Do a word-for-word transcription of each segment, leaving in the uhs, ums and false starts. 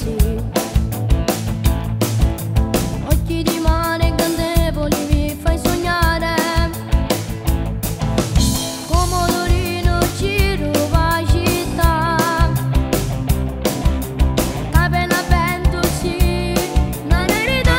così. Occhi di mare incantevoli mi fai sognare, Comodorino giro va città, capelli a vento sì, una verità.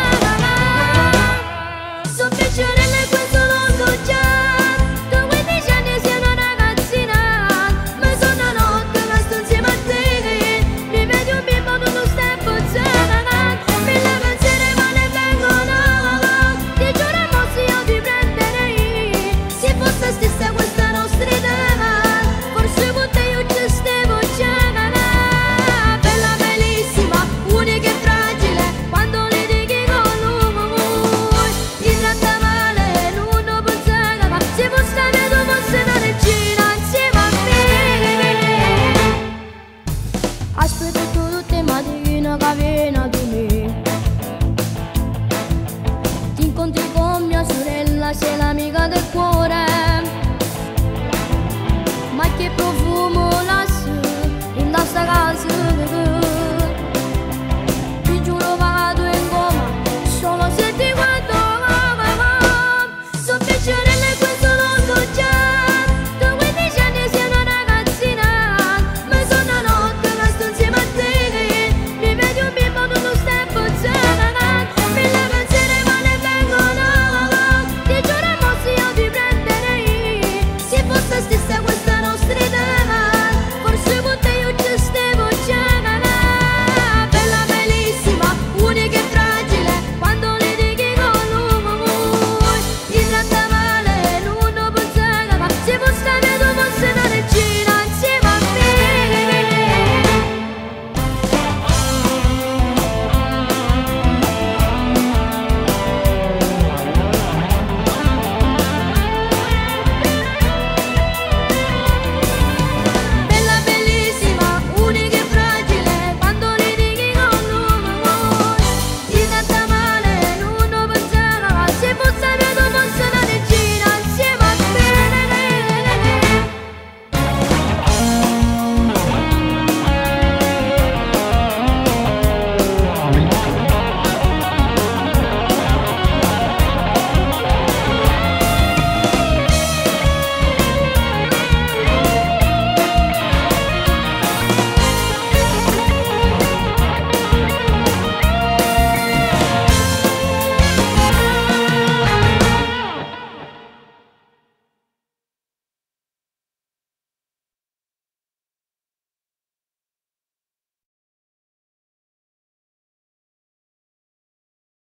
So piacerelle questo lungo già, da quindici anni sei una ragazzina, ma sono notte ma sto insieme a te, mi vedi un bimbo tu non stai puzzando, mille pensieri ma ne vengono, ti giuro mo se io ti prenderei, se fosse stessa questa nostra idea, forse con te io ci stavo già, bella bellissima, unica e fragile, quando litighi con lui, ti tratta male, lui non pensava, se fosse vedo fosse una regina insieme a me. Aspetto tutte mattine che viene di me, ti incontri con mia sorella, sei l'amica del cuore.